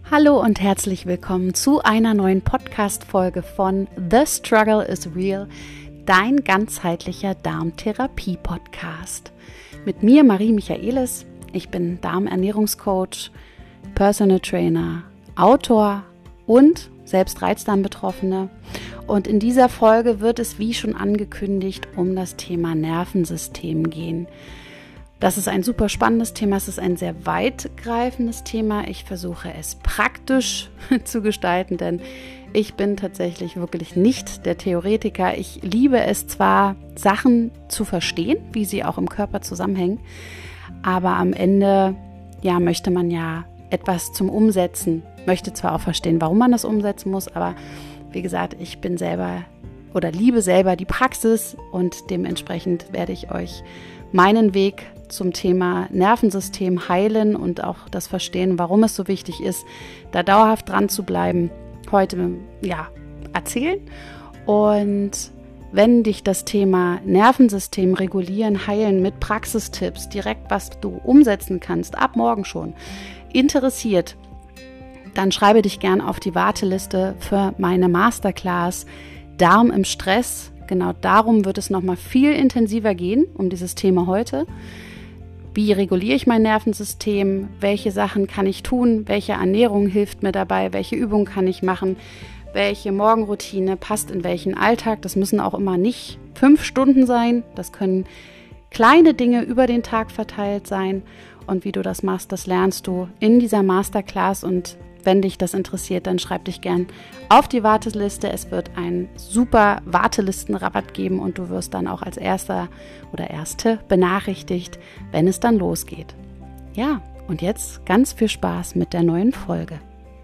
Hallo und herzlich willkommen zu einer neuen Podcast-Folge von The Struggle is Real, dein ganzheitlicher Darmtherapie-Podcast. Mit mir Marie Michaelis, ich bin Darmernährungscoach, Personal Trainer, Autor und selbst Reizdarmbetroffene. Und in dieser Folge wird es, wie schon angekündigt, um das Thema Nervensystem gehen. Das ist ein super spannendes Thema, es ist ein sehr weitgreifendes Thema. Ich versuche es praktisch zu gestalten, denn ich bin tatsächlich wirklich nicht der Theoretiker. Ich liebe es zwar, Sachen zu verstehen, wie sie auch im Körper zusammenhängen, aber am Ende möchte man etwas zum Umsetzen, möchte zwar auch verstehen, warum man das umsetzen muss, aber wie gesagt, ich bin selber oder liebe selber die Praxis und dementsprechend werde ich euch meinen Weg zum Thema Nervensystem heilen und auch das Verstehen, warum es so wichtig ist, da dauerhaft dran zu bleiben, heute erzählen. Und wenn dich das Thema Nervensystem regulieren, heilen mit Praxistipps, direkt was du umsetzen kannst, ab morgen schon, interessiert, dann schreibe dich gern auf die Warteliste für meine Masterclass Darm im Stress. Genau darum wird es nochmal viel intensiver gehen, um dieses Thema heute. Wie reguliere ich mein Nervensystem? Welche Sachen kann ich tun? Welche Ernährung hilft mir dabei? Welche Übungen kann ich machen? Welche Morgenroutine passt in welchen Alltag? Das müssen auch immer nicht 5 Stunden sein. Das können kleine Dinge über den Tag verteilt sein. Und wie du das machst, das lernst du in dieser Masterclass. Und wenn dich das interessiert, dann schreib dich gern auf die Warteliste. Es wird einen super Wartelistenrabatt geben und du wirst dann auch als Erster oder Erste benachrichtigt, wenn es dann losgeht. Ja, und jetzt ganz viel Spaß mit der neuen Folge.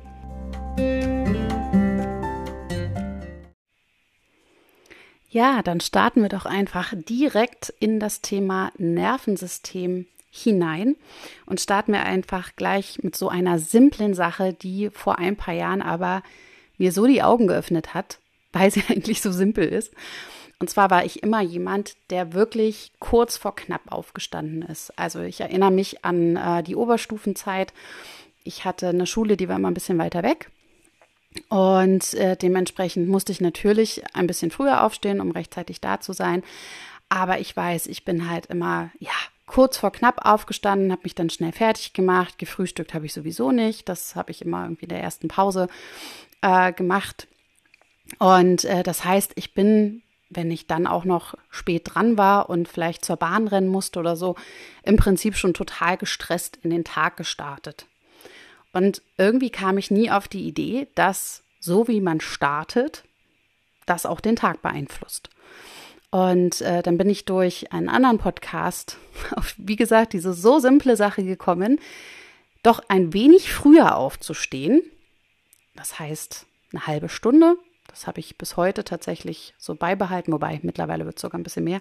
Ja, dann starten wir doch einfach direkt in das Thema Nervensystem hinein und starten wir einfach gleich mit so einer simplen Sache, die vor ein paar Jahren aber mir so die Augen geöffnet hat, weil sie eigentlich so simpel ist. Und zwar war ich immer jemand, der wirklich kurz vor knapp aufgestanden ist. Also ich erinnere mich an die Oberstufenzeit. Ich hatte eine Schule, die war immer ein bisschen weiter weg. Und dementsprechend musste ich natürlich ein bisschen früher aufstehen, um rechtzeitig da zu sein. Aber ich weiß, ich bin halt immer, kurz vor knapp aufgestanden, habe mich dann schnell fertig gemacht. Gefrühstückt habe ich sowieso nicht. Das habe ich immer irgendwie in der ersten Pause gemacht. Und das heißt, ich bin, wenn ich dann auch noch spät dran war und vielleicht zur Bahn rennen musste oder so, im Prinzip schon total gestresst in den Tag gestartet. Und irgendwie kam ich nie auf die Idee, dass so wie man startet, das auch den Tag beeinflusst. Und dann bin ich durch einen anderen Podcast auf, wie gesagt, diese so simple Sache gekommen, doch ein wenig früher aufzustehen. Das heißt, eine halbe Stunde. Das habe ich bis heute tatsächlich so beibehalten, wobei mittlerweile wird es sogar ein bisschen mehr.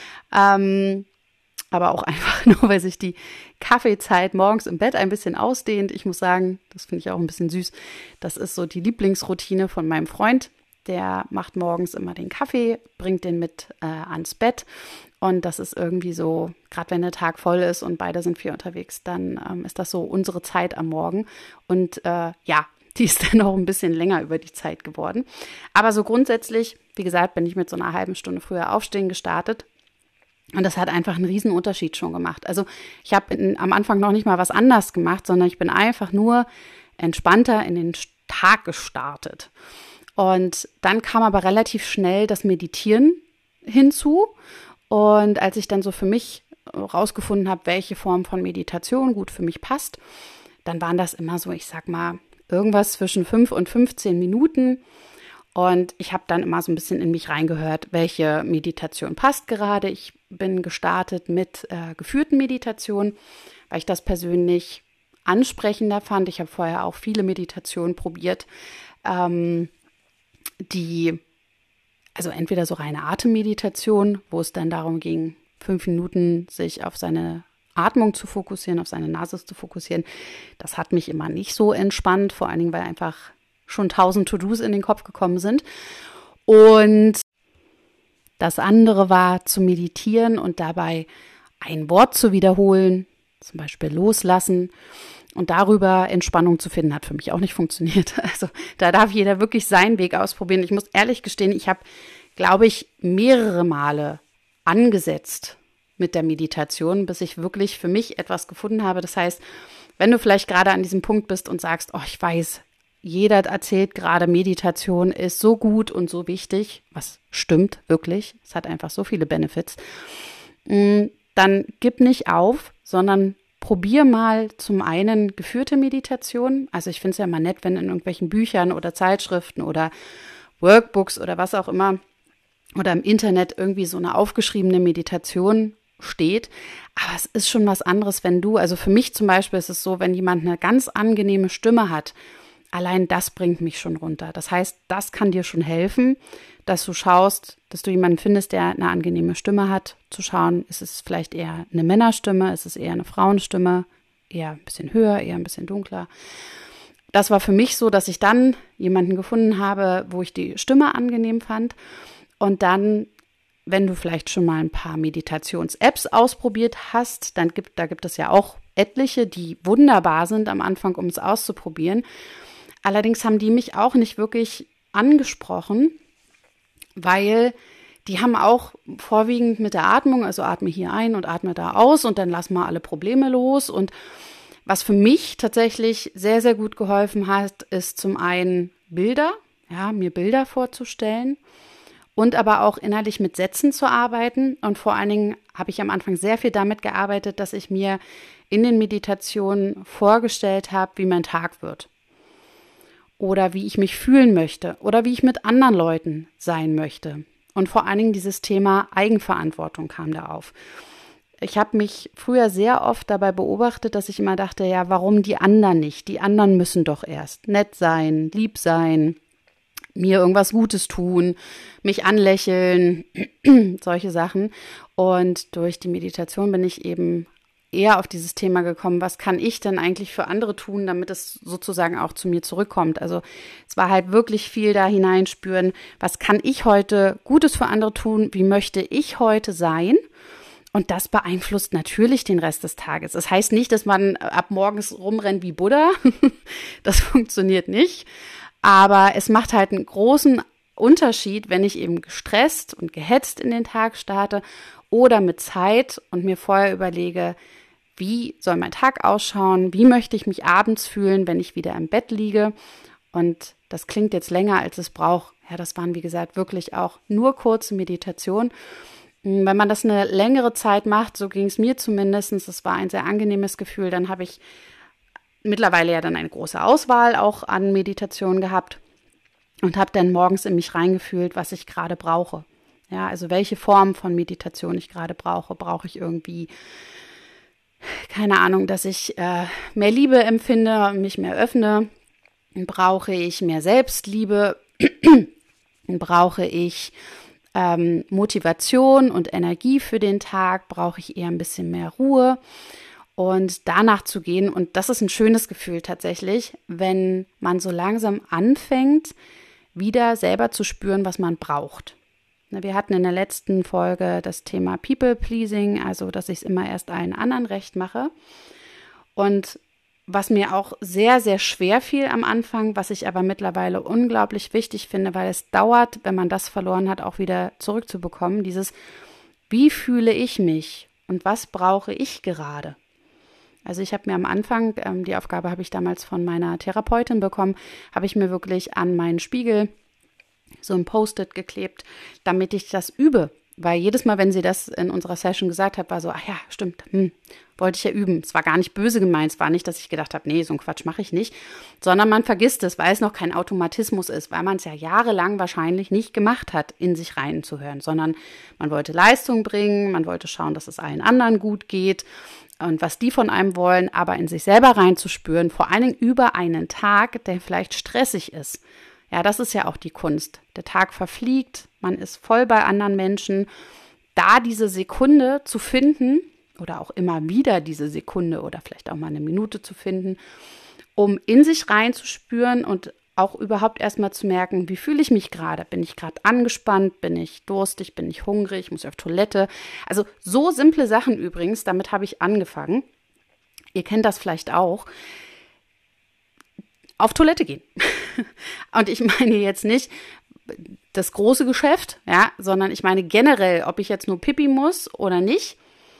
Aber auch einfach nur, weil sich die Kaffeezeit morgens im Bett ein bisschen ausdehnt. Ich muss sagen, das finde ich auch ein bisschen süß. Das ist so die Lieblingsroutine von meinem Freund. Der macht morgens immer den Kaffee, bringt den mit ans Bett und das ist irgendwie so, gerade wenn der Tag voll ist und beide sind viel unterwegs, dann ist das so unsere Zeit am Morgen und die ist dann auch ein bisschen länger über die Zeit geworden. Aber so grundsätzlich, wie gesagt, bin ich mit so einer halben Stunde früher aufstehen gestartet und das hat einfach einen riesen Unterschied schon gemacht. Also ich habe am Anfang noch nicht mal was anders gemacht, sondern ich bin einfach nur entspannter in den Tag gestartet. Und dann kam aber relativ schnell das Meditieren hinzu. Und als ich dann so für mich rausgefunden habe, welche Form von Meditation gut für mich passt, dann waren das immer so, ich sag mal, irgendwas zwischen 5 und 15 Minuten. Und ich habe dann immer so ein bisschen in mich reingehört, welche Meditation passt gerade. Ich bin gestartet mit geführten Meditationen, weil ich das persönlich ansprechender fand. Ich habe vorher auch viele Meditationen probiert, also entweder so reine Atemmeditation, wo es dann darum ging, 5 Minuten sich auf seine Atmung zu fokussieren, auf seine Nase zu fokussieren. Das hat mich immer nicht so entspannt, vor allen Dingen, weil einfach schon 1000 To-Dos in den Kopf gekommen sind. Und das andere war zu meditieren und dabei ein Wort zu wiederholen, zum Beispiel loslassen Und darüber Entspannung zu finden, hat für mich auch nicht funktioniert. Also da darf jeder wirklich seinen Weg ausprobieren. Ich muss ehrlich gestehen, ich habe, glaube ich, mehrere Male angesetzt mit der Meditation, bis ich wirklich für mich etwas gefunden habe. Das heißt, wenn du vielleicht gerade an diesem Punkt bist und sagst, oh, ich weiß, jeder erzählt gerade, Meditation ist so gut und so wichtig, was stimmt wirklich, es hat einfach so viele Benefits, dann gib nicht auf, sondern probier mal zum einen geführte Meditation. Also ich finde es ja immer nett, wenn in irgendwelchen Büchern oder Zeitschriften oder Workbooks oder was auch immer oder im Internet irgendwie so eine aufgeschriebene Meditation steht. Aber es ist schon was anderes, wenn du, also für mich zum Beispiel ist es so, wenn jemand eine ganz angenehme Stimme hat, allein das bringt mich schon runter. Das heißt, das kann dir schon helfen, dass du schaust, dass du jemanden findest, der eine angenehme Stimme hat, zu schauen, ist es vielleicht eher eine Männerstimme, ist es eher eine Frauenstimme, eher ein bisschen höher, eher ein bisschen dunkler. Das war für mich so, dass ich dann jemanden gefunden habe, wo ich die Stimme angenehm fand. Und dann, wenn du vielleicht schon mal ein paar Meditations-Apps ausprobiert hast, da gibt es ja auch etliche, die wunderbar sind am Anfang, um es auszuprobieren. Allerdings haben die mich auch nicht wirklich angesprochen, weil die haben auch vorwiegend mit der Atmung, also atme hier ein und atme da aus und dann lass mal alle Probleme los. Und was für mich tatsächlich sehr, sehr gut geholfen hat, ist zum einen Bilder, ja, mir Bilder vorzustellen und aber auch innerlich mit Sätzen zu arbeiten. Und vor allen Dingen habe ich am Anfang sehr viel damit gearbeitet, dass ich mir in den Meditationen vorgestellt habe, wie mein Tag wird. Oder wie ich mich fühlen möchte oder wie ich mit anderen Leuten sein möchte. Und vor allen Dingen dieses Thema Eigenverantwortung kam da auf. Ich habe mich früher sehr oft dabei beobachtet, dass ich immer dachte, ja, warum die anderen nicht? Die anderen müssen doch erst nett sein, lieb sein, mir irgendwas Gutes tun, mich anlächeln, solche Sachen. Und durch die Meditation bin ich eben eher auf dieses Thema gekommen, was kann ich denn eigentlich für andere tun, damit es sozusagen auch zu mir zurückkommt. Also es war halt wirklich viel da hineinspüren, was kann ich heute Gutes für andere tun, wie möchte ich heute sein? Und das beeinflusst natürlich den Rest des Tages. Das heißt nicht, dass man ab morgens rumrennt wie Buddha. Das funktioniert nicht. Aber es macht halt einen großen Unterschied, wenn ich eben gestresst und gehetzt in den Tag starte oder mit Zeit und mir vorher überlege, wie soll mein Tag ausschauen, wie möchte ich mich abends fühlen, wenn ich wieder im Bett liege. Und das klingt jetzt länger, als es braucht. Ja, das waren, wie gesagt, wirklich auch nur kurze Meditationen. Wenn man das eine längere Zeit macht, so ging es mir zumindest, das war ein sehr angenehmes Gefühl, dann habe ich mittlerweile ja dann eine große Auswahl auch an Meditationen gehabt und habe dann morgens in mich reingefühlt, was ich gerade brauche. Ja, also welche Form von Meditation ich gerade brauche. Brauche ich irgendwie, keine Ahnung, dass ich mehr Liebe empfinde, mich mehr öffne? Brauche ich mehr Selbstliebe? Brauche ich Motivation und Energie für den Tag? Brauche ich eher ein bisschen mehr Ruhe? Und danach zu gehen, und das ist ein schönes Gefühl tatsächlich, wenn man so langsam anfängt, wieder selber zu spüren, was man braucht. Wir hatten in der letzten Folge das Thema People-Pleasing, also dass ich es immer erst allen anderen recht mache. Und was mir auch sehr, sehr schwer fiel am Anfang, was ich aber mittlerweile unglaublich wichtig finde, weil es dauert, wenn man das verloren hat, auch wieder zurückzubekommen, dieses, wie fühle ich mich und was brauche ich gerade? Also ich habe mir am Anfang, die Aufgabe habe ich damals von meiner Therapeutin bekommen, habe ich mir wirklich an meinen Spiegel so ein Post-it geklebt, damit ich das übe. Weil jedes Mal, wenn sie das in unserer Session gesagt hat, war so, ach ja, stimmt, wollte ich ja üben. Es war gar nicht böse gemeint, es war nicht, dass ich gedacht habe, nee, so einen Quatsch mache ich nicht, sondern man vergisst es, weil es noch kein Automatismus ist, weil man es ja jahrelang wahrscheinlich nicht gemacht hat, in sich reinzuhören, sondern man wollte Leistung bringen, man wollte schauen, dass es allen anderen gut geht und was die von einem wollen, aber in sich selber reinzuspüren, vor allen Dingen über einen Tag, der vielleicht stressig ist. Ja, das ist ja auch die Kunst. Der Tag verfliegt, man ist voll bei anderen Menschen. Da diese Sekunde zu finden oder auch immer wieder diese Sekunde oder vielleicht auch mal eine Minute zu finden, um in sich reinzuspüren und auch überhaupt erstmal zu merken, wie fühle ich mich gerade? Bin ich gerade angespannt? Bin ich durstig? Bin ich hungrig? Muss ich auf Toilette? Also so simple Sachen übrigens, damit habe ich angefangen. ihr kennt das vielleicht auch, auf Toilette gehen. Und ich meine jetzt nicht das große Geschäft, ja, sondern ich meine generell, ob ich jetzt nur Pipi muss oder nicht.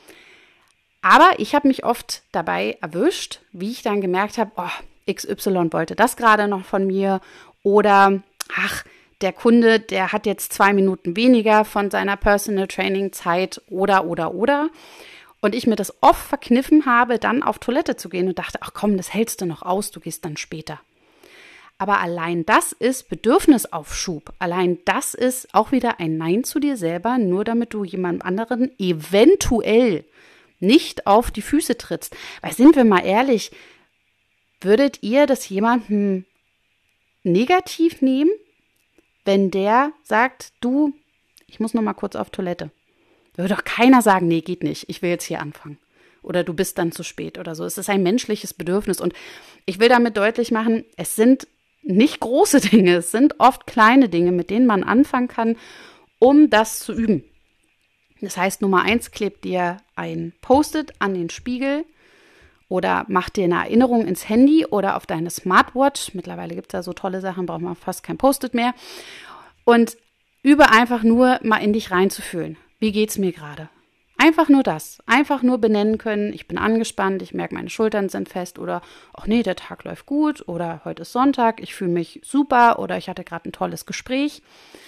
Aber ich habe mich oft dabei erwischt, wie ich dann gemerkt habe, oh, XY wollte das gerade noch von mir oder der Kunde, der hat jetzt 2 Minuten weniger von seiner Personal Training Zeit oder. Und ich mir das oft verkniffen habe, dann auf Toilette zu gehen und dachte, ach komm, das hältst du noch aus, du gehst dann später. Aber allein das ist Bedürfnisaufschub. Allein das ist auch wieder ein Nein zu dir selber, nur damit du jemand anderen eventuell nicht auf die Füße trittst. Weil sind wir mal ehrlich, würdet ihr das jemandem negativ nehmen, wenn der sagt, du, ich muss noch mal kurz auf Toilette? Würde doch keiner sagen, nee, geht nicht, ich will jetzt hier anfangen. Oder du bist dann zu spät oder so. Es ist ein menschliches Bedürfnis. Und ich will damit deutlich machen, es sind nicht große Dinge, es sind oft kleine Dinge, mit denen man anfangen kann, um das zu üben. Das heißt, Nummer 1, klebt dir ein Post-it an den Spiegel oder mach dir eine Erinnerung ins Handy oder auf deine Smartwatch. Mittlerweile gibt es da so tolle Sachen, braucht man fast kein Post-it mehr. Und übe einfach nur mal in dich reinzufühlen. Wie geht's mir gerade? Einfach nur das. Einfach nur benennen können, ich bin angespannt, ich merke, meine Schultern sind fest oder, ach nee, der Tag läuft gut oder heute ist Sonntag, ich fühle mich super oder ich hatte gerade ein tolles Gespräch.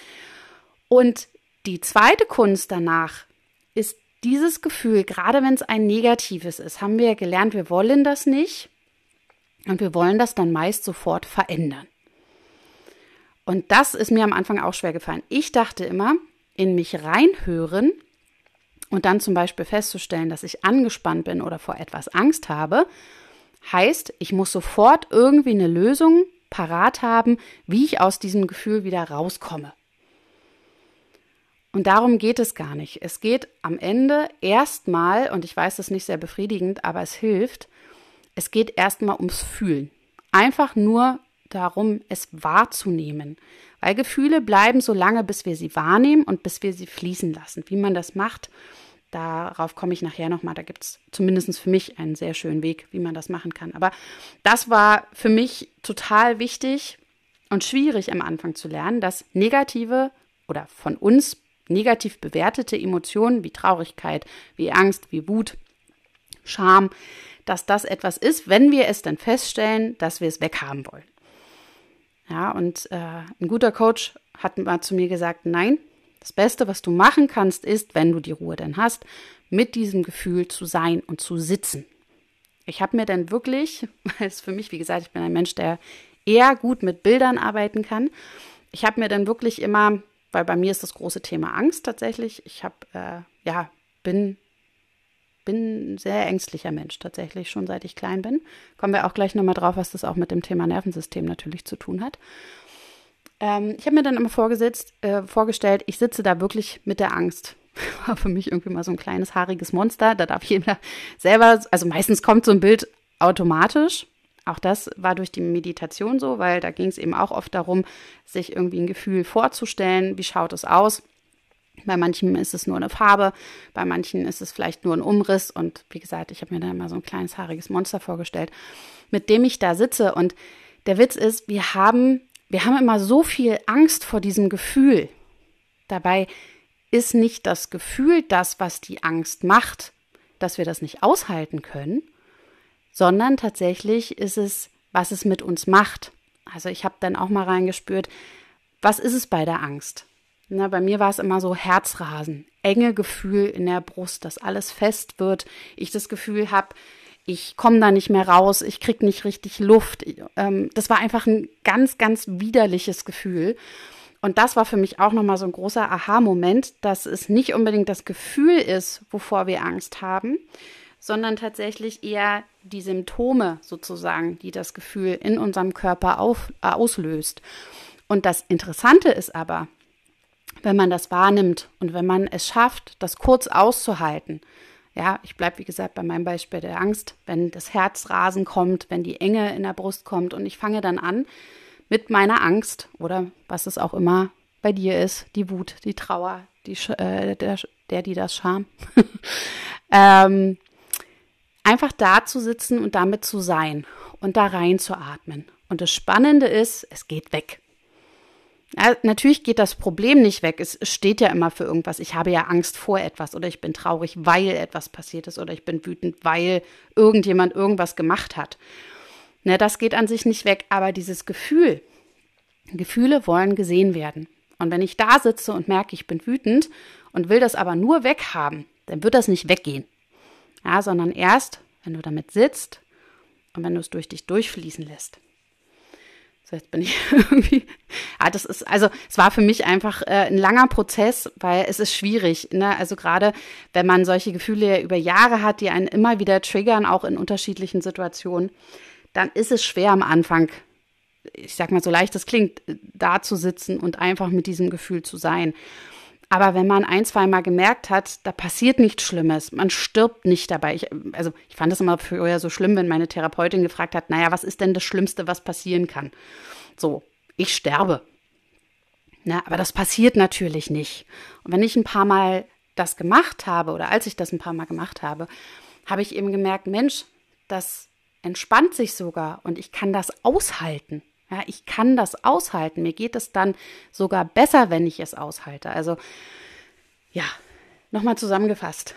Und die zweite Kunst danach ist dieses Gefühl, gerade wenn es ein negatives ist, haben wir ja gelernt, wir wollen das nicht und wir wollen das dann meist sofort verändern. Und das ist mir am Anfang auch schwer gefallen. Ich dachte immer, in mich reinhören und dann zum Beispiel festzustellen, dass ich angespannt bin oder vor etwas Angst habe, heißt, ich muss sofort irgendwie eine Lösung parat haben, wie ich aus diesem Gefühl wieder rauskomme. Und darum geht es gar nicht. Es geht am Ende erstmal, und ich weiß, das ist nicht sehr befriedigend, aber es hilft, es geht erstmal ums Fühlen. Einfach nur darum, es wahrzunehmen. Weil Gefühle bleiben so lange, bis wir sie wahrnehmen und bis wir sie fließen lassen. Wie man das macht, darauf komme ich nachher nochmal. Da gibt es zumindest für mich einen sehr schönen Weg, wie man das machen kann. Aber das war für mich total wichtig und schwierig am Anfang zu lernen, dass negative oder von uns negativ bewertete Emotionen wie Traurigkeit, wie Angst, wie Wut, Scham, dass das etwas ist, wenn wir es dann feststellen, dass wir es weghaben wollen. Ja, und ein guter Coach hat mal zu mir gesagt, nein, das Beste, was du machen kannst, ist, wenn du die Ruhe dann hast, mit diesem Gefühl zu sein und zu sitzen. Ich habe mir dann wirklich, weil es für mich, wie gesagt, ich bin ein Mensch, der eher gut mit Bildern arbeiten kann, ich habe mir dann wirklich immer, weil bei mir ist das große Thema Angst tatsächlich, ich bin ein sehr ängstlicher Mensch tatsächlich, schon seit ich klein bin. Kommen wir auch gleich nochmal drauf, was das auch mit dem Thema Nervensystem natürlich zu tun hat. Ich habe mir dann immer vorgestellt, ich sitze da wirklich mit der Angst. War für mich irgendwie mal so ein kleines haariges Monster. Da darf jeder selber, also meistens kommt so ein Bild automatisch. Auch das war durch die Meditation so, weil da ging es eben auch oft darum, sich irgendwie ein Gefühl vorzustellen, wie schaut es aus. Bei manchen ist es nur eine Farbe, bei manchen ist es vielleicht nur ein Umriss. Und wie gesagt, ich habe mir dann mal so ein kleines haariges Monster vorgestellt, mit dem ich da sitze. Und der Witz ist, wir haben immer so viel Angst vor diesem Gefühl. Dabei ist nicht das Gefühl das, was die Angst macht, dass wir das nicht aushalten können, sondern tatsächlich ist es, was es mit uns macht. Also ich habe dann auch mal reingespürt, was ist es bei der Angst? Na, bei mir war es immer so Herzrasen, enge Gefühl in der Brust, dass alles fest wird. Ich das Gefühl habe, ich komme da nicht mehr raus, ich kriege nicht richtig Luft. Das war einfach ein ganz, ganz widerliches Gefühl. Und das war für mich auch nochmal so ein großer Aha-Moment, dass es nicht unbedingt das Gefühl ist, wovor wir Angst haben, sondern tatsächlich eher die Symptome sozusagen, die das Gefühl in unserem Körper auslöst. Und das Interessante ist aber, wenn man das wahrnimmt und wenn man es schafft, das kurz auszuhalten. Ja, ich bleibe, wie gesagt, bei meinem Beispiel der Angst, wenn das Herzrasen kommt, wenn die Enge in der Brust kommt und ich fange dann an mit meiner Angst oder was es auch immer bei dir ist, die Wut, die Trauer, die das Scham, einfach einfach da zu sitzen und damit zu sein und da rein zu atmen. Und das Spannende ist, es geht weg. Ja, natürlich geht das Problem nicht weg. Es steht ja immer für irgendwas. Ich habe ja Angst vor etwas oder ich bin traurig, weil etwas passiert ist oder ich bin wütend, weil irgendjemand irgendwas gemacht hat. Ne, das geht an sich nicht weg, aber dieses Gefühle wollen gesehen werden. Und wenn ich da sitze und merke, ich bin wütend und will das aber nur weghaben, dann wird das nicht weggehen. Ja, sondern erst, wenn du damit sitzt und wenn du es durch dich durchfließen lässt. So, jetzt bin ich irgendwie, es war für mich einfach ein langer Prozess, weil es ist schwierig, ne? Also gerade, wenn man solche Gefühle ja über Jahre hat, die einen immer wieder triggern, auch in unterschiedlichen Situationen, dann ist es schwer am Anfang, ich sag mal, so leicht es klingt, da zu sitzen und einfach mit diesem Gefühl zu sein. Aber wenn man 1-2 Mal gemerkt hat, da passiert nichts Schlimmes, man stirbt nicht dabei. Ich fand es immer früher so schlimm, wenn meine Therapeutin gefragt hat, naja, was ist denn das Schlimmste, was passieren kann? So, ich sterbe. Na, aber das passiert natürlich nicht. Und wenn ich ein paar Mal das gemacht habe oder als ich das ein paar Mal gemacht habe, habe ich eben gemerkt, Mensch, das entspannt sich sogar und ich kann das aushalten. Ja, ich kann das aushalten. Mir geht es dann sogar besser, wenn ich es aushalte. Also, ja, nochmal zusammengefasst.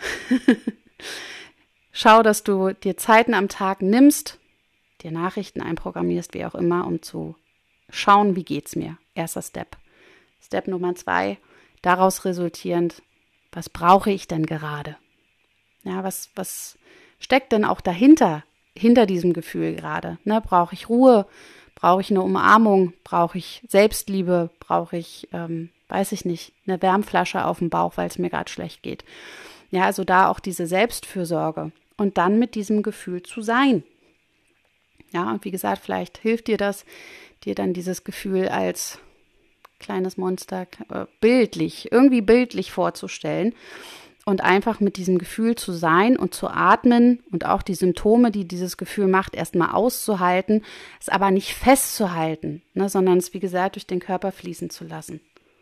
Schau, dass du dir Zeiten am Tag nimmst, dir Nachrichten einprogrammierst, wie auch immer, um zu schauen, wie geht's mir. Erster Step. Step Nummer 2, daraus resultierend, was brauche ich denn gerade? Ja, was steckt denn auch dahinter, hinter diesem Gefühl gerade? Ne, brauche ich Ruhe? Brauche ich eine Umarmung? Brauche ich Selbstliebe? Brauche ich, weiß ich nicht, eine Wärmflasche auf dem Bauch, weil es mir gerade schlecht geht? Ja, also da auch diese Selbstfürsorge und dann mit diesem Gefühl zu sein. Ja, und wie gesagt, vielleicht hilft dir das, dir dann dieses Gefühl als kleines Monster irgendwie bildlich vorzustellen. Und einfach mit diesem Gefühl zu sein und zu atmen und auch die Symptome, die dieses Gefühl macht, erstmal auszuhalten, es aber nicht festzuhalten, ne, sondern es, wie gesagt, durch den Körper fließen zu lassen.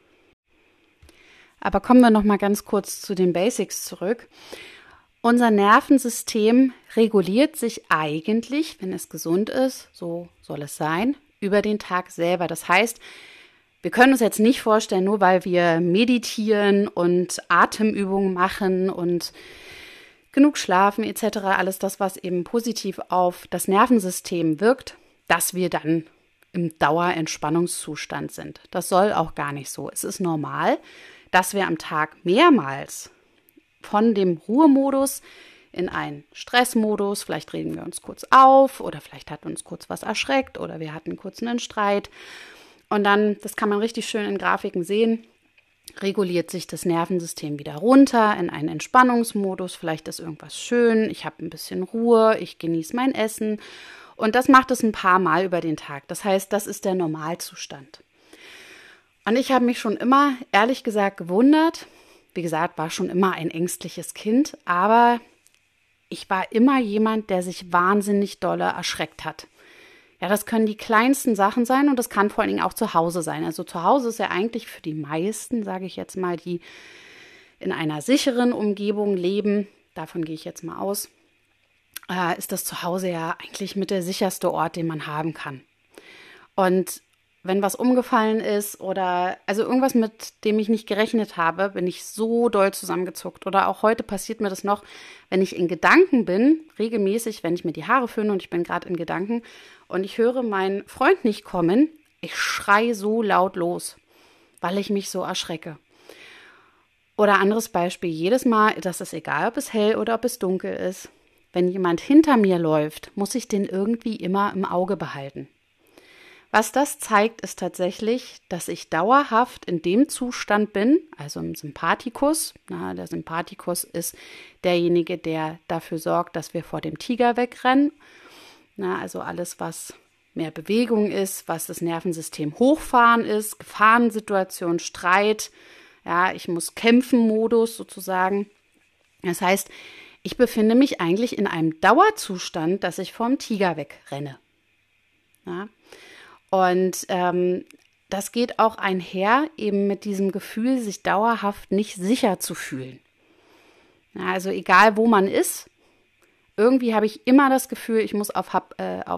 Aber kommen wir noch mal ganz kurz zu den Basics zurück. Unser Nervensystem reguliert sich eigentlich, wenn es gesund ist, so soll es sein, über den Tag selber. Das heißt, wir können uns jetzt nicht vorstellen, nur weil wir meditieren und Atemübungen machen und genug schlafen etc., alles das, was eben positiv auf das Nervensystem wirkt, dass wir dann im Dauerentspannungszustand sind. Das soll auch gar nicht so. Es ist normal, dass wir am Tag mehrmals von dem Ruhemodus in einen Stressmodus, vielleicht reden wir uns kurz auf oder vielleicht hat uns kurz was erschreckt oder wir hatten kurz einen Streit. Und dann, das kann man richtig schön in Grafiken sehen, reguliert sich das Nervensystem wieder runter in einen Entspannungsmodus. Vielleicht ist irgendwas schön, ich habe ein bisschen Ruhe, ich genieße mein Essen. Und das macht es ein paar Mal über den Tag. Das heißt, das ist der Normalzustand. Und ich habe mich schon immer, ehrlich gesagt, gewundert. Wie gesagt, war schon immer ein ängstliches Kind, aber ich war immer jemand, der sich wahnsinnig dolle erschreckt hat. Ja, das können die kleinsten Sachen sein und das kann vor allen Dingen auch zu Hause sein. Also zu Hause ist ja eigentlich für die meisten, sage ich jetzt mal, die in einer sicheren Umgebung leben, davon gehe ich jetzt mal aus, ist das Zuhause ja eigentlich mit der sicherste Ort, den man haben kann. Und wenn was umgefallen ist oder also irgendwas, mit dem ich nicht gerechnet habe, bin ich so doll zusammengezuckt. Oder auch heute passiert mir das noch, wenn ich in Gedanken bin, regelmäßig, wenn ich mir die Haare föhne und ich bin gerade in Gedanken und ich höre meinen Freund nicht kommen, ich schreie so laut los, weil ich mich so erschrecke. Oder anderes Beispiel, jedes Mal, das ist egal, ob es hell oder ob es dunkel ist, wenn jemand hinter mir läuft, muss ich den irgendwie immer im Auge behalten. Was das zeigt, ist tatsächlich, dass ich dauerhaft in dem Zustand bin, also im Sympathikus. Der Sympathikus ist derjenige, der dafür sorgt, dass wir vor dem Tiger wegrennen. Also alles, was mehr Bewegung ist, was das Nervensystem hochfahren ist, Gefahrensituation, Streit, ja, ich muss kämpfen-Modus sozusagen. Das heißt, ich befinde mich eigentlich in einem Dauerzustand, dass ich vom Tiger wegrenne. Ja. Und das geht auch einher eben mit diesem Gefühl, sich dauerhaft nicht sicher zu fühlen. Ja, also egal, wo man ist, irgendwie habe ich immer das Gefühl, ich muss hab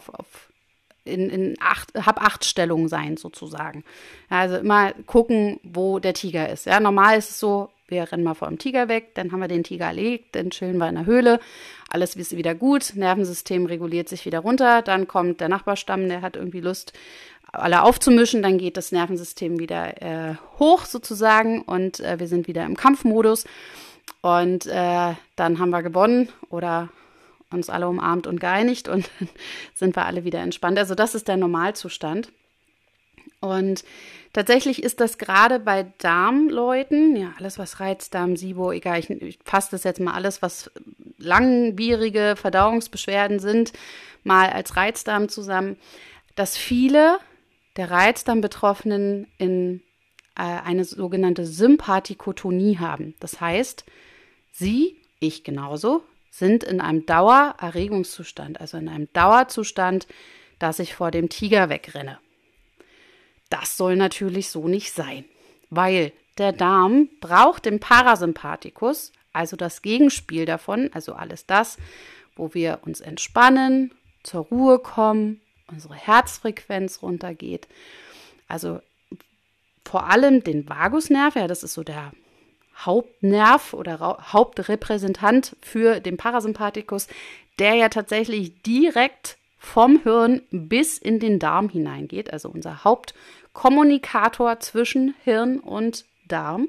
8 Stellungen sein sozusagen. Ja, also immer gucken, wo der Tiger ist. Ja, normal ist es so, wir rennen mal vor dem Tiger weg, dann haben wir den Tiger erlegt, dann chillen wir in der Höhle, alles ist wieder gut, Nervensystem reguliert sich wieder runter, dann kommt der Nachbarstamm, der hat irgendwie Lust, alle aufzumischen, dann geht das Nervensystem wieder hoch sozusagen und wir sind wieder im Kampfmodus und dann haben wir gewonnen oder uns alle umarmt und geeinigt und dann sind wir alle wieder entspannt. Also das ist der Normalzustand. Und tatsächlich ist das gerade bei Darmleuten, ja, alles was Reizdarm, SIBO, egal, ich fasse das jetzt mal alles, was langwierige Verdauungsbeschwerden sind, mal als Reizdarm zusammen, dass viele der Reizdarm-Betroffenen eine sogenannte Sympathikotonie haben. Das heißt, sie, ich genauso, sind in einem Dauererregungszustand, also in einem Dauerzustand, dass ich vor dem Tiger wegrenne. Das soll natürlich so nicht sein, weil der Darm braucht den Parasympathikus, also das Gegenspiel davon, also alles das, wo wir uns entspannen, zur Ruhe kommen, unsere Herzfrequenz runtergeht. Also vor allem den Vagusnerv, ja, das ist so der Hauptnerv oder Hauptrepräsentant für den Parasympathikus, der ja tatsächlich direkt vom Hirn bis in den Darm hineingeht, also unser Hauptkommunikator zwischen Hirn und Darm.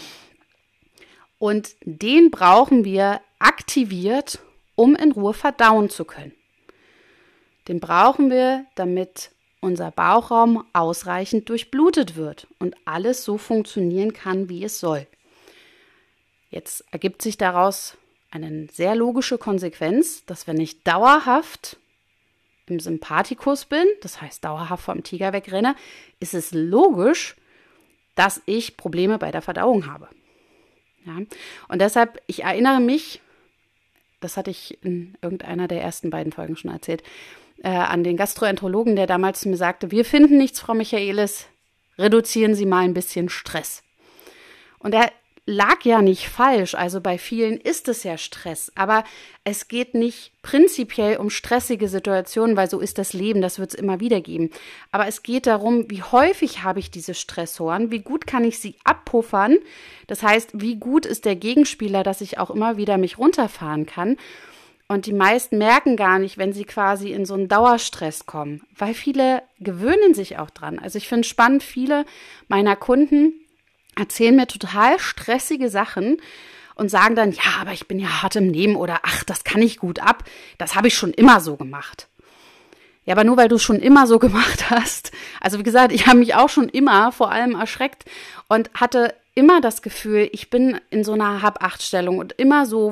Und den brauchen wir aktiviert, um in Ruhe verdauen zu können. Den brauchen wir, damit unser Bauchraum ausreichend durchblutet wird und alles so funktionieren kann, wie es soll. Jetzt ergibt sich daraus eine sehr logische Konsequenz, dass wenn ich dauerhaft im Sympathikus bin, das heißt dauerhaft vom Tiger wegrenne, ist es logisch, dass ich Probleme bei der Verdauung habe. Ja? Und deshalb, ich erinnere mich, das hatte ich in irgendeiner der ersten beiden Folgen schon erzählt, an den Gastroenterologen, der damals zu mir sagte, wir finden nichts, Frau Michaelis, reduzieren Sie mal ein bisschen Stress. Und er lag ja nicht falsch, also bei vielen ist es ja Stress, aber es geht nicht prinzipiell um stressige Situationen, weil so ist das Leben, das wird es immer wieder geben. Aber es geht darum, wie häufig habe ich diese Stressoren, wie gut kann ich sie abpuffern, das heißt, wie gut ist der Gegenspieler, dass ich auch immer wieder mich runterfahren kann. Und die meisten merken gar nicht, wenn sie quasi in so einen Dauerstress kommen, weil viele gewöhnen sich auch dran. Also ich finde es spannend, viele meiner Kunden erzählen mir total stressige Sachen und sagen dann, ja, aber ich bin ja hart im Nehmen oder ach, das kann ich gut ab, das habe ich schon immer so gemacht. Ja, aber nur weil du es schon immer so gemacht hast. Also wie gesagt, ich habe mich auch schon immer vor allem erschreckt und hatte immer das Gefühl, ich bin in so einer Hab-Acht-Stellung und immer so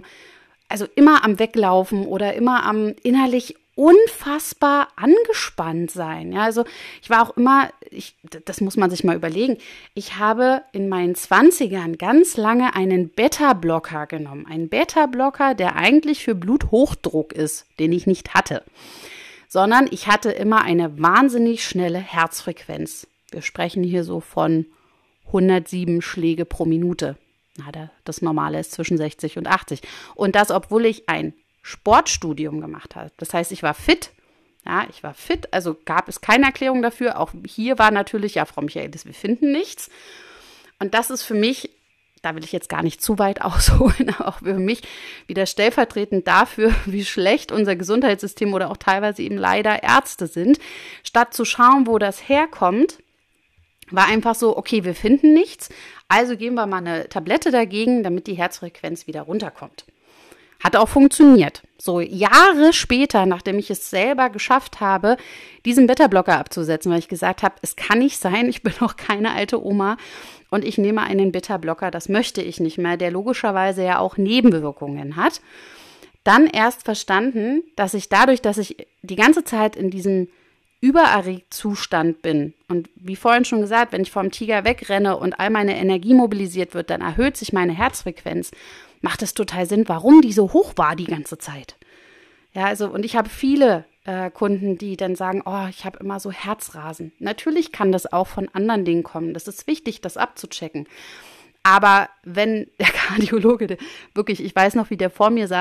immer am Weglaufen oder immer am innerlich unfassbar angespannt sein. Ja, also ich war auch immer, das muss man sich mal überlegen, ich habe in meinen 20ern ganz lange einen Beta-Blocker genommen. Einen Beta-Blocker, der eigentlich für Bluthochdruck ist, den ich nicht hatte. Sondern ich hatte immer eine wahnsinnig schnelle Herzfrequenz. Wir sprechen hier so von 107 Schläge pro Minute. Das Normale ist zwischen 60 und 80. Und das, obwohl ich ein Sportstudium gemacht habe. Das heißt, ich war fit. Ja, ich war fit, also gab es keine Erklärung dafür. Auch hier war natürlich, ja, Frau Michaelis, wir finden nichts. Und das ist für mich, da will ich jetzt gar nicht zu weit ausholen, aber auch für mich wieder stellvertretend dafür, wie schlecht unser Gesundheitssystem oder auch teilweise eben leider Ärzte sind. Statt zu schauen, wo das herkommt, war einfach so, okay, wir finden nichts, also geben wir mal eine Tablette dagegen, damit die Herzfrequenz wieder runterkommt. Hat auch funktioniert. So Jahre später, nachdem ich es selber geschafft habe, diesen Beta-Blocker abzusetzen, weil ich gesagt habe, es kann nicht sein, ich bin noch keine alte Oma und ich nehme einen Beta-Blocker, das möchte ich nicht mehr, der logischerweise ja auch Nebenwirkungen hat. Dann erst verstanden, dass ich dadurch, dass ich die ganze Zeit in diesem Übererregtzustand bin und wie vorhin schon gesagt, wenn ich vom Tiger wegrenne und all meine Energie mobilisiert wird, dann erhöht sich meine Herzfrequenz. Macht es total Sinn, warum die so hoch war die ganze Zeit. Ja, also und ich habe viele Kunden, die dann sagen, oh, ich habe immer so Herzrasen. Natürlich kann das auch von anderen Dingen kommen. Das ist wichtig, das abzuchecken. Aber wenn der Kardiologe, wirklich, ich weiß noch, wie der vor mir saß,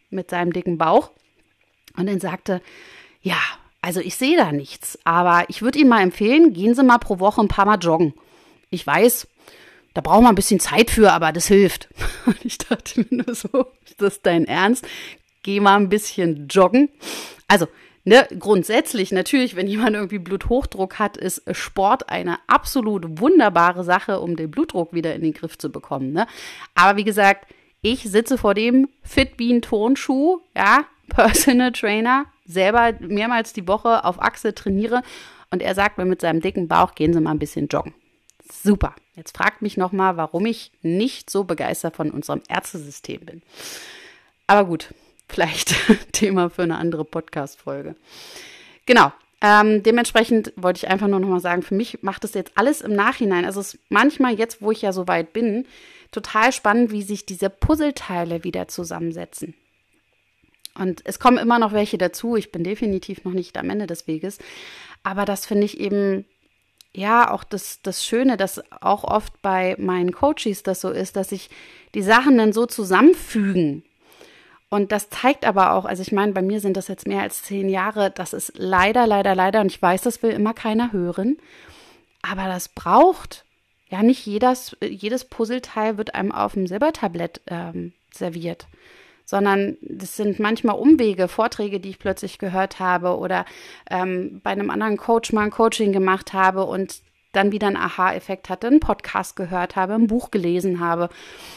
mit seinem dicken Bauch. Und dann sagte, ja, also ich sehe da nichts, aber ich würde Ihnen mal empfehlen, gehen Sie mal pro Woche ein paar Mal joggen. Ich weiß, da braucht man ein bisschen Zeit für, aber das hilft. Und ich dachte mir nur so, ist das dein Ernst? Geh mal ein bisschen joggen. Also, grundsätzlich natürlich, wenn jemand irgendwie Bluthochdruck hat, ist Sport eine absolut wunderbare Sache, um den Blutdruck wieder in den Griff zu bekommen. Ne? Aber wie gesagt, ich sitze vor dem Fitbean-Turnschuh, ja, Personal Trainer, selber mehrmals die Woche auf Achse trainiere und er sagt mir mit seinem dicken Bauch, gehen Sie mal ein bisschen joggen. Super. Jetzt fragt mich nochmal, warum ich nicht so begeistert von unserem Ärztesystem bin. Aber gut, vielleicht Thema für eine andere Podcast-Folge. Genau. Dementsprechend wollte ich einfach nur nochmal sagen, für mich macht es jetzt alles im Nachhinein, also es ist manchmal jetzt, wo ich ja so weit bin, total spannend, wie sich diese Puzzleteile wieder zusammensetzen. Und es kommen immer noch welche dazu, ich bin definitiv noch nicht am Ende des Weges, aber das finde ich eben, ja, auch das Schöne, dass auch oft bei meinen Coaches das so ist, dass sich die Sachen dann so zusammenfügen. Und das zeigt aber auch, also ich meine, bei mir sind das jetzt mehr als 10 Jahre, das ist leider, und ich weiß, das will immer keiner hören, aber das braucht, ja nicht jedes Puzzleteil wird einem auf dem Silbertablett serviert, sondern das sind manchmal Umwege, Vorträge, die ich plötzlich gehört habe oder bei einem anderen Coach mal ein Coaching gemacht habe und dann wieder einen Aha-Effekt hatte, einen Podcast gehört habe, ein Buch gelesen habe.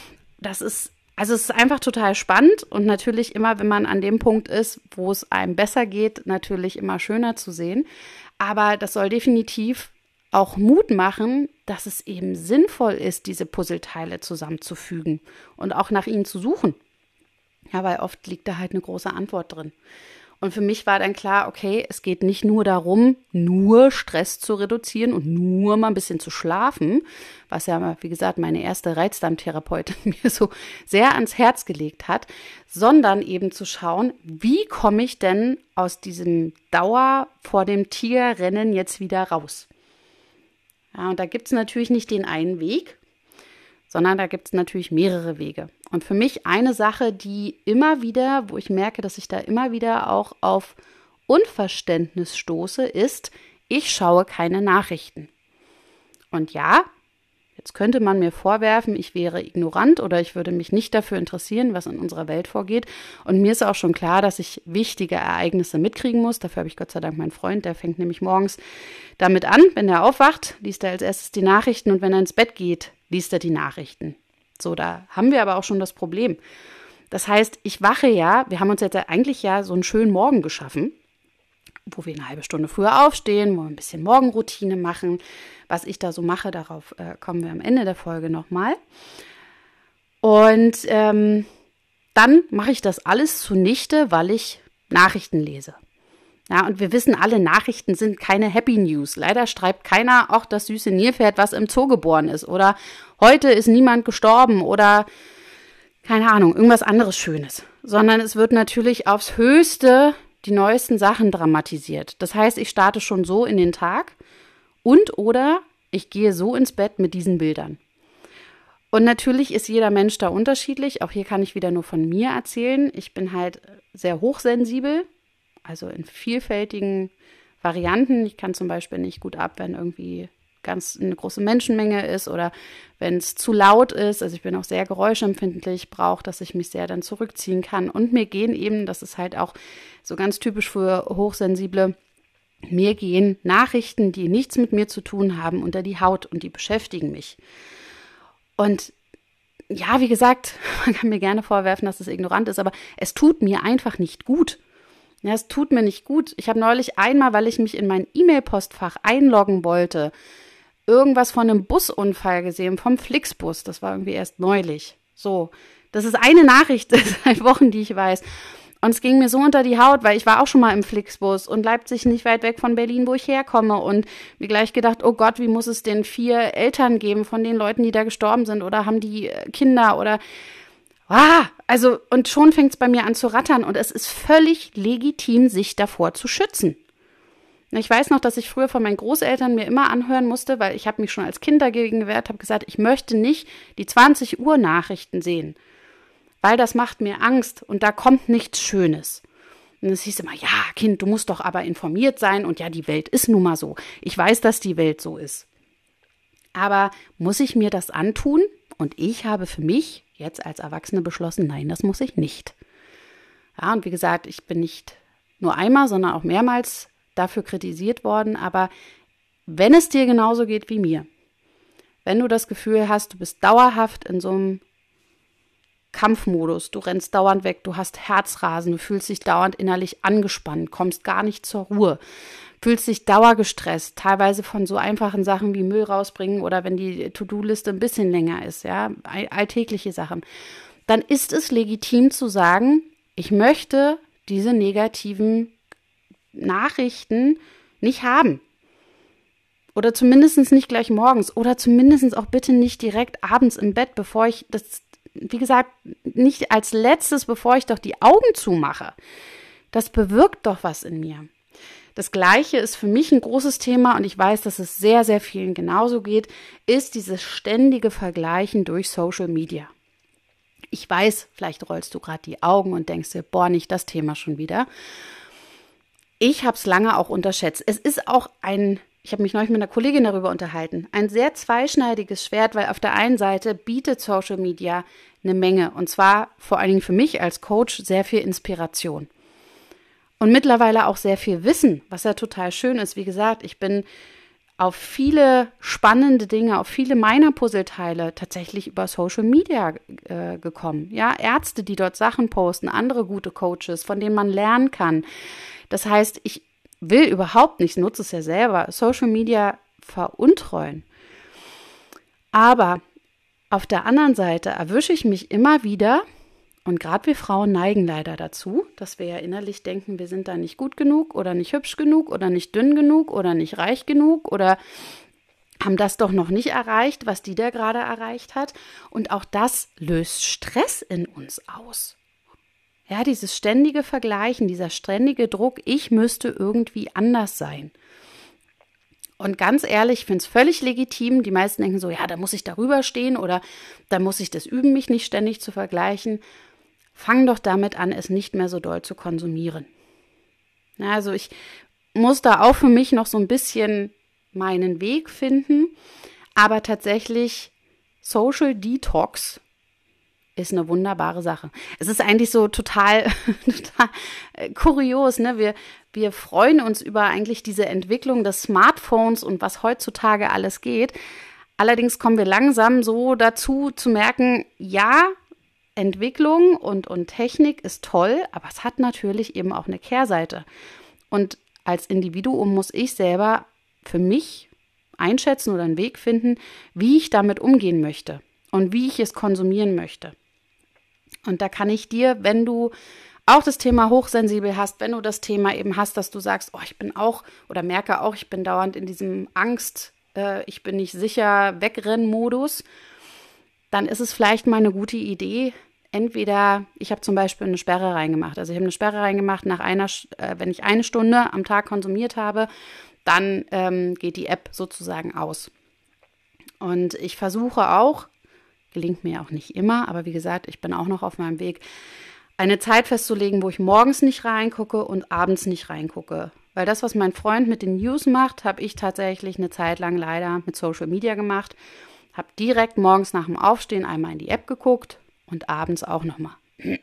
Also es ist einfach total spannend und natürlich immer, wenn man an dem Punkt ist, wo es einem besser geht, natürlich immer schöner zu sehen. Aber das soll definitiv auch Mut machen, dass es eben sinnvoll ist, diese Puzzleteile zusammenzufügen und auch nach ihnen zu suchen. Ja, weil oft liegt da halt eine große Antwort drin. Und für mich war dann klar, okay, es geht nicht nur darum, nur Stress zu reduzieren und nur mal ein bisschen zu schlafen, was ja, wie gesagt, meine erste Reizdarmtherapeutin mir so sehr ans Herz gelegt hat, sondern eben zu schauen, wie komme ich denn aus diesem Dauer vor dem Tierrennen jetzt wieder raus? Ja, und da gibt es natürlich nicht den einen Weg, sondern da gibt es natürlich mehrere Wege. Und für mich eine Sache, die immer wieder, wo ich merke, dass ich da immer wieder auch auf Unverständnis stoße, ist, ich schaue keine Nachrichten. Und ja, jetzt könnte man mir vorwerfen, ich wäre ignorant oder ich würde mich nicht dafür interessieren, was in unserer Welt vorgeht. Und mir ist auch schon klar, dass ich wichtige Ereignisse mitkriegen muss. Dafür habe ich Gott sei Dank meinen Freund, der fängt nämlich morgens damit an, wenn er aufwacht, liest er als erstes die Nachrichten und wenn er ins Bett geht, liest er die Nachrichten. So, da haben wir aber auch schon das Problem. Das heißt, ich wache ja, wir haben uns jetzt eigentlich ja so einen schönen Morgen geschaffen, wo wir eine halbe Stunde früher aufstehen, wo wir ein bisschen Morgenroutine machen. Was ich da so mache, darauf kommen wir am Ende der Folge nochmal. Und dann mache ich das alles zunichte, weil ich Nachrichten lese. Ja, und wir wissen alle, Nachrichten sind keine Happy News. Leider schreibt keiner, auch das süße Nilpferd, was im Zoo geboren ist. Oder heute ist niemand gestorben oder keine Ahnung, irgendwas anderes Schönes. Sondern es wird natürlich aufs Höchste die neuesten Sachen dramatisiert. Das heißt, ich starte schon so in den Tag und oder ich gehe so ins Bett mit diesen Bildern. Und natürlich ist jeder Mensch da unterschiedlich. Auch hier kann ich wieder nur von mir erzählen. Ich bin halt sehr hochsensibel. Also in vielfältigen Varianten. Ich kann zum Beispiel nicht gut ab, wenn irgendwie ganz eine große Menschenmenge ist oder wenn es zu laut ist. Also ich bin auch sehr geräuschempfindlich, brauche, dass ich mich sehr dann zurückziehen kann. Und mir gehen eben, das ist halt auch so ganz typisch für Hochsensible, mir gehen Nachrichten, die nichts mit mir zu tun haben, unter die Haut und die beschäftigen mich. Und ja, wie gesagt, man kann mir gerne vorwerfen, dass es ignorant ist, aber es tut mir einfach nicht gut. Ja, es tut mir nicht gut. Ich habe neulich einmal, weil ich mich in mein E-Mail-Postfach einloggen wollte, irgendwas von einem Busunfall gesehen, vom Flixbus. Das war irgendwie erst neulich. So, das ist eine Nachricht seit Wochen, die ich weiß. Und es ging mir so unter die Haut, weil ich war auch schon mal im Flixbus und Leipzig nicht weit weg von Berlin, wo ich herkomme. Und mir gleich gedacht, oh Gott, wie muss es denn 4 Eltern geben von den Leuten, die da gestorben sind oder haben die Kinder oder... Also, und schon fängt es bei mir an zu rattern und es ist völlig legitim, sich davor zu schützen. Ich weiß noch, dass ich früher von meinen Großeltern mir immer anhören musste, weil ich habe mich schon als Kind dagegen gewehrt, habe gesagt, ich möchte nicht die 20 Uhr Nachrichten sehen. weil das macht mir Angst und da kommt nichts Schönes. Und es hieß immer, ja, Kind, du musst doch aber informiert sein und ja, die Welt ist nun mal so. Ich weiß, dass die Welt so ist. Aber muss ich mir das antun? Und ich habe für mich jetzt als Erwachsene beschlossen, nein, das muss ich nicht. Ja, und wie gesagt, ich bin nicht nur einmal, sondern auch mehrmals dafür kritisiert worden. Aber wenn es dir genauso geht wie mir, wenn du das Gefühl hast, du bist dauerhaft in so einem Kampfmodus, du rennst dauernd weg, du hast Herzrasen, du fühlst dich dauernd innerlich angespannt, kommst gar nicht zur Ruhe, fühlst dich dauergestresst, teilweise von so einfachen Sachen wie Müll rausbringen oder wenn die To-Do-Liste ein bisschen länger ist, ja, alltägliche Sachen, dann ist es legitim zu sagen, ich möchte diese negativen Nachrichten nicht haben. Oder zumindest nicht gleich morgens oder zumindest auch bitte nicht direkt abends im Bett, bevor ich das, wie gesagt, nicht als letztes, bevor ich doch die Augen zumache. Das bewirkt doch was in mir. Das Gleiche ist für mich ein großes Thema und ich weiß, dass es sehr, sehr vielen genauso geht, ist dieses ständige Vergleichen durch Social Media. Ich weiß, vielleicht rollst du gerade die Augen und denkst dir, boah, nicht das Thema schon wieder. Ich habe es lange auch unterschätzt. Es ist auch ich habe mich neulich mit einer Kollegin darüber unterhalten, ein sehr zweischneidiges Schwert, weil auf der einen Seite bietet Social Media eine Menge und zwar vor allen Dingen für mich als Coach sehr viel Inspiration. Und mittlerweile auch sehr viel Wissen, was ja total schön ist. Wie gesagt, ich bin auf viele spannende Dinge, auf viele meiner Puzzleteile tatsächlich über Social Media gekommen. Ja, Ärzte, die dort Sachen posten, andere gute Coaches, von denen man lernen kann. Das heißt, ich will überhaupt nicht, nutze es ja selber, Social Media veruntreuen. Aber auf der anderen Seite erwische ich mich immer wieder, und gerade wir Frauen neigen leider dazu, dass wir ja innerlich denken, wir sind da nicht gut genug oder nicht hübsch genug oder nicht dünn genug oder nicht reich genug oder haben das doch noch nicht erreicht, was die da gerade erreicht hat. Und auch das löst Stress in uns aus. Ja, dieses ständige Vergleichen, dieser ständige Druck, ich müsste irgendwie anders sein. Und ganz ehrlich, ich finde es völlig legitim. Die meisten denken so, ja, da muss ich darüber stehen oder da muss ich das üben, mich nicht ständig zu vergleichen. Fang doch damit an, es nicht mehr so doll zu konsumieren. Ja, also ich muss da auch für mich noch so ein bisschen meinen Weg finden, aber tatsächlich Social Detox ist eine wunderbare Sache. Es ist eigentlich so total kurios, ne? Wir freuen uns über eigentlich diese Entwicklung des Smartphones und was heutzutage alles geht. Allerdings kommen wir langsam so dazu zu merken, ja, Entwicklung und Technik ist toll, aber es hat natürlich eben auch eine Kehrseite. Und als Individuum muss ich selber für mich einschätzen oder einen Weg finden, wie ich damit umgehen möchte und wie ich es konsumieren möchte. Und da kann ich dir, wenn du auch das Thema hochsensibel hast, wenn du das Thema eben hast, dass du sagst, oh, ich bin auch oder merke auch, ich bin dauernd in diesem Angst, ich bin nicht sicher, Wegrennen-Modus, dann ist es vielleicht mal eine gute Idee. Entweder, ich habe zum Beispiel eine Sperre reingemacht. Also ich habe eine Sperre reingemacht, wenn ich 1 Stunde am Tag konsumiert habe, dann geht die App sozusagen aus. Und ich versuche auch, gelingt mir auch nicht immer, aber wie gesagt, ich bin auch noch auf meinem Weg, eine Zeit festzulegen, wo ich morgens nicht reingucke und abends nicht reingucke. Weil das, was mein Freund mit den News macht, habe ich tatsächlich eine Zeit lang leider mit Social Media gemacht. Habe direkt morgens nach dem Aufstehen einmal in die App geguckt und abends auch nochmal.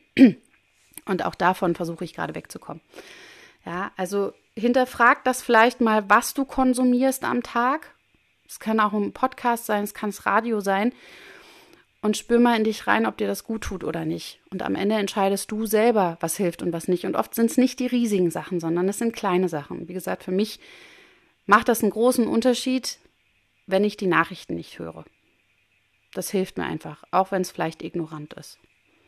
Und auch davon versuche ich gerade wegzukommen. Ja, also hinterfrag das vielleicht mal, was du konsumierst am Tag. Es kann auch ein Podcast sein, es kann das Radio sein. Und spür mal in dich rein, ob dir das gut tut oder nicht. Und am Ende entscheidest du selber, was hilft und was nicht. Und oft sind es nicht die riesigen Sachen, sondern es sind kleine Sachen. Wie gesagt, für mich macht das einen großen Unterschied, wenn ich die Nachrichten nicht höre. Das hilft mir einfach, auch wenn es vielleicht ignorant ist.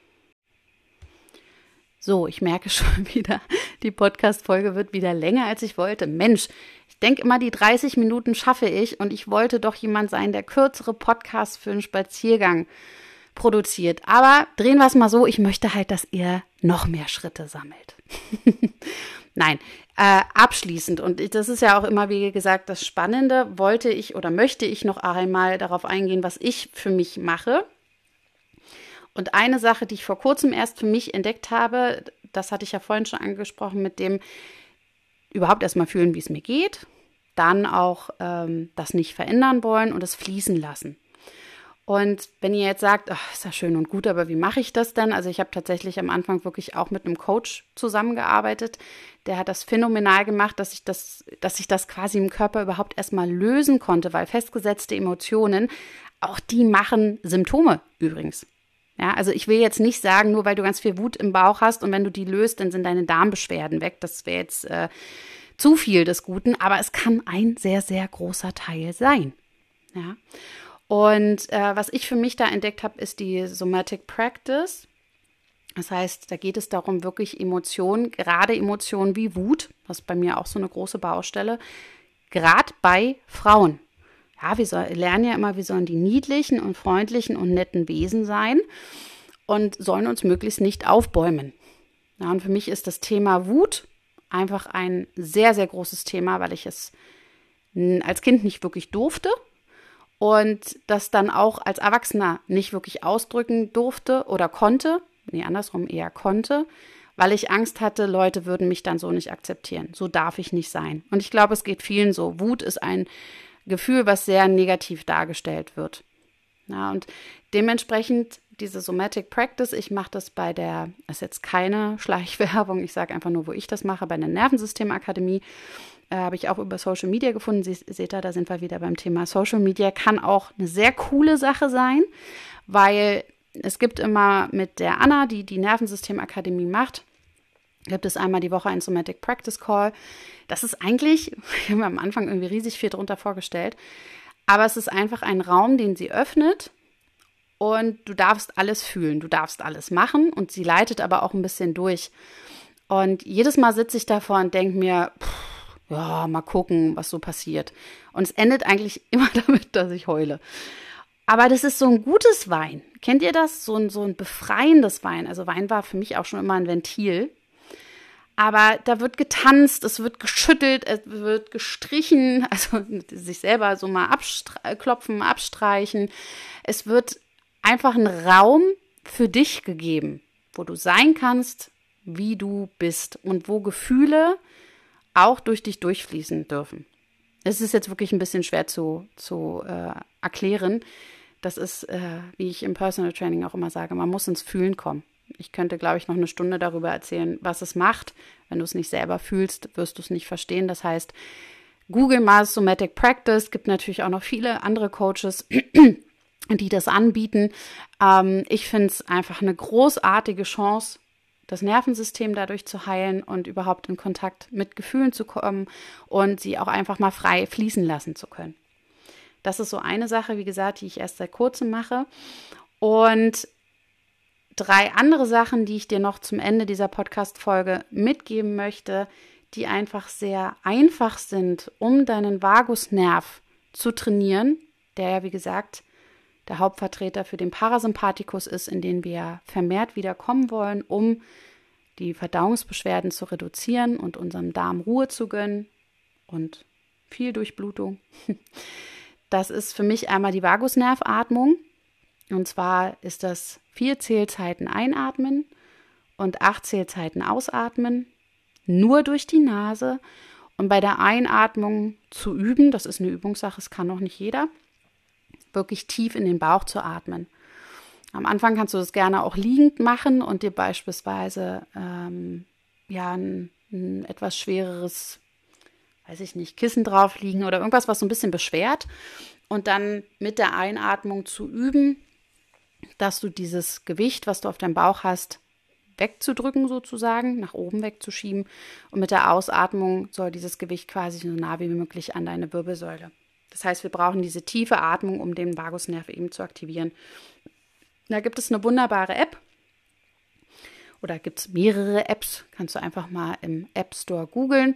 So, ich merke schon wieder, die Podcast-Folge wird wieder länger, als ich wollte. Mensch, ich denke immer, die 30 Minuten schaffe ich und ich wollte doch jemand sein, der kürzere Podcasts für einen Spaziergang produziert. Aber drehen wir es mal so, ich möchte halt, dass ihr noch mehr Schritte sammelt. Nein, abschließend, und das ist ja auch immer, wie gesagt, das Spannende, möchte ich noch einmal darauf eingehen, was ich für mich mache. Und eine Sache, die ich vor kurzem erst für mich entdeckt habe, das hatte ich ja vorhin schon angesprochen, mit dem überhaupt erstmal fühlen, wie es mir geht, dann auch das nicht verändern wollen und es fließen lassen. Und wenn ihr jetzt sagt, ach, ist ja schön und gut, aber wie mache ich das denn? Also ich habe tatsächlich am Anfang wirklich auch mit einem Coach zusammengearbeitet. Der hat das phänomenal gemacht, dass ich das quasi im Körper überhaupt erstmal lösen konnte, weil festgesetzte Emotionen, auch die machen Symptome übrigens. Ja, also ich will jetzt nicht sagen, nur weil du ganz viel Wut im Bauch hast und wenn du die löst, dann sind deine Darmbeschwerden weg. Das wäre jetzt zu viel des Guten, aber es kann ein sehr, sehr großer Teil sein. Ja. Und was ich für mich da entdeckt habe, ist die Somatic Practice. Das heißt, da geht es darum, wirklich Emotionen, gerade Emotionen wie Wut, das ist bei mir auch so eine große Baustelle, gerade bei Frauen. Ja, wir lernen ja immer, wir sollen die niedlichen und freundlichen und netten Wesen sein und sollen uns möglichst nicht aufbäumen. Ja, und für mich ist das Thema Wut einfach ein sehr, sehr großes Thema, weil ich es als Kind nicht wirklich durfte. Und das dann auch als Erwachsener nicht wirklich ausdrücken durfte oder konnte, andersrum eher konnte, weil ich Angst hatte, Leute würden mich dann so nicht akzeptieren. So darf ich nicht sein. Und ich glaube, es geht vielen so. Wut ist ein Gefühl, was sehr negativ dargestellt wird. Ja, und dementsprechend diese Somatic Practice, ich mache das das ist jetzt keine Schleichwerbung, ich sage einfach nur, wo ich das mache, bei der Nervensystemakademie. Habe ich auch über Social Media gefunden. Seht ihr, da sind wir wieder beim Thema Social Media. Kann auch eine sehr coole Sache sein, weil es gibt immer mit der Anna, die die Nervensystemakademie macht, gibt es einmal die Woche einen Somatic Practice Call. Das ist eigentlich, ich habe mir am Anfang irgendwie riesig viel drunter vorgestellt, aber es ist einfach ein Raum, den sie öffnet und du darfst alles fühlen, du darfst alles machen und sie leitet aber auch ein bisschen durch. Und jedes Mal sitze ich davor und denke mir, ja, mal gucken, was so passiert. Und es endet eigentlich immer damit, dass ich heule. Aber das ist so ein gutes Wein. Kennt ihr das? So ein befreiendes Wein. Also Wein war für mich auch schon immer ein Ventil. Aber da wird getanzt, es wird geschüttelt, es wird gestrichen, also sich selber so mal abklopfen, abstreichen. Es wird einfach ein Raum für dich gegeben, wo du sein kannst, wie du bist und wo Gefühle auch durch dich durchfließen dürfen. Es ist jetzt wirklich ein bisschen schwer zu erklären. Das ist, wie ich im Personal Training auch immer sage, man muss ins Fühlen kommen. Ich könnte, glaube ich, noch eine Stunde darüber erzählen, was es macht. Wenn du es nicht selber fühlst, wirst du es nicht verstehen. Das heißt, Google mal Somatic Practice. Es gibt natürlich auch noch viele andere Coaches, die das anbieten. Ich finde es einfach eine großartige Chance, das Nervensystem dadurch zu heilen und überhaupt in Kontakt mit Gefühlen zu kommen und sie auch einfach mal frei fließen lassen zu können. Das ist so eine Sache, wie gesagt, die ich erst seit kurzem mache. Und 3 andere Sachen, die ich dir noch zum Ende dieser Podcast-Folge mitgeben möchte, die einfach sehr einfach sind, um deinen Vagusnerv zu trainieren, der ja, wie gesagt, der Hauptvertreter für den Parasympathikus ist, in den wir vermehrt wieder kommen wollen, um die Verdauungsbeschwerden zu reduzieren und unserem Darm Ruhe zu gönnen und viel Durchblutung. Das ist für mich einmal die Vagusnervatmung. Und zwar ist das 4 Zählzeiten einatmen und 8 Zählzeiten ausatmen, nur durch die Nase. Und bei der Einatmung zu üben, das ist eine Übungssache, das kann noch nicht jeder, wirklich tief in den Bauch zu atmen. Am Anfang kannst du das gerne auch liegend machen und dir beispielsweise ein etwas schwereres, weiß ich nicht, Kissen drauflegen oder irgendwas, was so ein bisschen beschwert. Und dann mit der Einatmung zu üben, dass du dieses Gewicht, was du auf deinem Bauch hast, wegzudrücken sozusagen, nach oben wegzuschieben. Und mit der Ausatmung soll dieses Gewicht quasi so nah wie möglich an deine Wirbelsäule. Das heißt, wir brauchen diese tiefe Atmung, um den Vagusnerv eben zu aktivieren. Da gibt es eine wunderbare App oder gibt es mehrere Apps. Kannst du einfach mal im App Store googeln.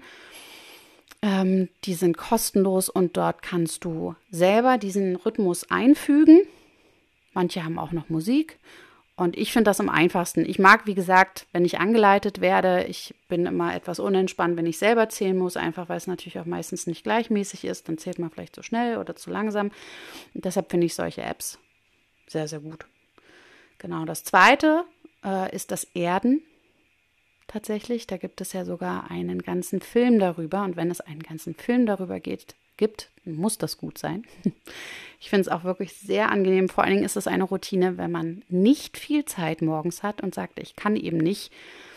Die sind kostenlos und dort kannst du selber diesen Rhythmus einfügen. Manche haben auch noch Musik und ich finde das am einfachsten. Ich mag, wie gesagt, wenn ich angeleitet werde, ich bin immer etwas unentspannt, wenn ich selber zählen muss, einfach weil es natürlich auch meistens nicht gleichmäßig ist. Dann zählt man vielleicht zu schnell oder zu langsam. Und deshalb finde ich solche Apps sehr, sehr gut. Genau, das Zweite ist das Erden. Tatsächlich, da gibt es ja sogar einen ganzen Film darüber. Und wenn es einen ganzen Film darüber gibt, muss das gut sein. Ich finde es auch wirklich sehr angenehm. Vor allen Dingen ist es eine Routine, wenn man nicht viel Zeit morgens hat und sagt, ich kann eben nicht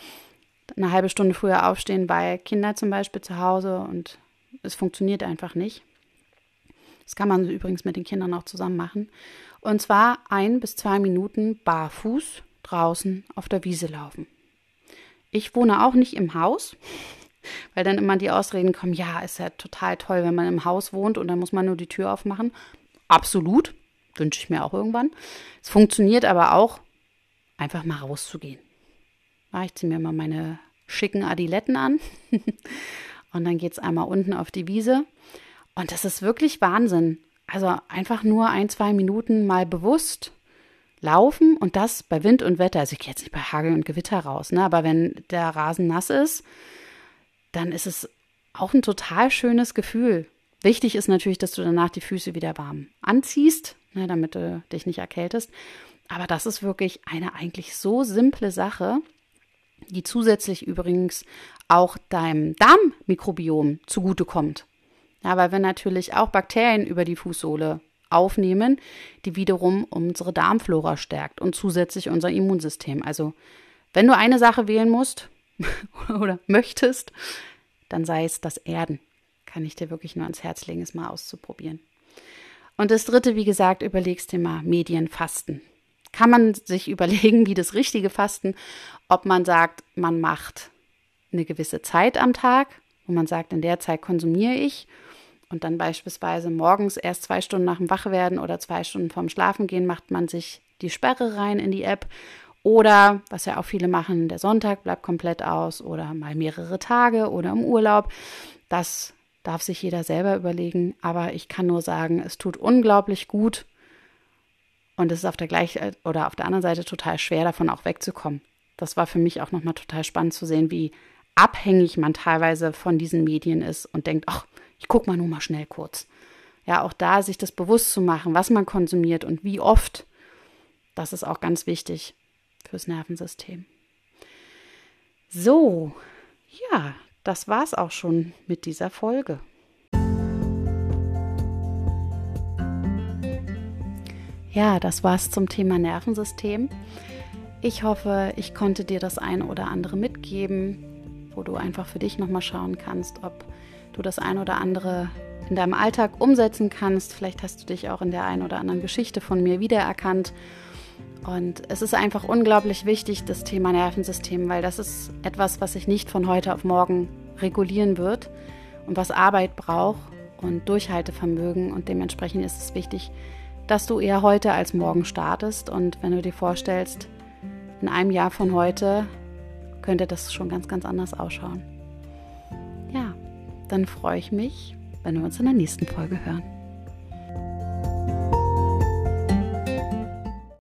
eine halbe Stunde früher aufstehen bei Kindern zum Beispiel zu Hause und es funktioniert einfach nicht. Das kann man übrigens mit den Kindern auch zusammen machen. Und zwar 1 bis 2 Minuten barfuß draußen auf der Wiese laufen. Ich wohne auch nicht im Haus, weil dann immer die Ausreden kommen, ja, ist ja total toll, wenn man im Haus wohnt und dann muss man nur die Tür aufmachen. Absolut, wünsche ich mir auch irgendwann. Es funktioniert aber auch, einfach mal rauszugehen. Ja, ich ziehe mir mal meine schicken Adiletten an und dann geht es einmal unten auf die Wiese. Und das ist wirklich Wahnsinn. Also einfach nur 1, 2 Minuten mal bewusst laufen und das bei Wind und Wetter. Also ich gehe jetzt nicht bei Hagel und Gewitter raus, ne? Aber wenn der Rasen nass ist, dann ist es auch ein total schönes Gefühl. Wichtig ist natürlich, dass du danach die Füße wieder warm anziehst, ne, damit du dich nicht erkältest. Aber das ist wirklich eine eigentlich so simple Sache, die zusätzlich übrigens auch deinem Darmmikrobiom zugutekommt. Ja, weil wir natürlich auch Bakterien über die Fußsohle aufnehmen, die wiederum unsere Darmflora stärkt und zusätzlich unser Immunsystem. Also wenn du eine Sache wählen musst oder möchtest, dann sei es das Erden. Kann ich dir wirklich nur ans Herz legen, es mal auszuprobieren. Und das Dritte, wie gesagt, überlegst dir mal Medienfasten. Kann man sich überlegen, wie das richtige Fasten, ob man sagt, man macht eine gewisse Zeit am Tag, wo man sagt, in der Zeit konsumiere ich und dann beispielsweise morgens erst 2 Stunden nach dem Wachwerden oder 2 Stunden vorm Schlafengehen macht man sich die Sperre rein in die App oder, was ja auch viele machen, der Sonntag bleibt komplett aus oder mal mehrere Tage oder im Urlaub. Das darf sich jeder selber überlegen, aber ich kann nur sagen, es tut unglaublich gut und es ist auf der anderen Seite total schwer, davon auch wegzukommen. Das war für mich auch nochmal total spannend zu sehen, wie abhängig man teilweise von diesen Medien ist und denkt, ach, ich gucke mal nur mal schnell kurz. Ja, auch da sich das bewusst zu machen, was man konsumiert und wie oft, das ist auch ganz wichtig fürs Nervensystem. So, ja, das war's auch schon mit dieser Folge. Ja, das war's zum Thema Nervensystem. Ich hoffe, ich konnte dir das ein oder andere mitgeben, wo du einfach für dich nochmal schauen kannst, ob du das ein oder andere in deinem Alltag umsetzen kannst. Vielleicht hast du dich auch in der einen oder anderen Geschichte von mir wiedererkannt. Und es ist einfach unglaublich wichtig, das Thema Nervensystem, weil das ist etwas, was sich nicht von heute auf morgen regulieren wird und was Arbeit braucht und Durchhaltevermögen. Und dementsprechend ist es wichtig, dass du eher heute als morgen startest. Und wenn du dir vorstellst, in einem Jahr von heute könnte das schon ganz, ganz anders ausschauen. Ja, dann freue ich mich, wenn wir uns in der nächsten Folge hören.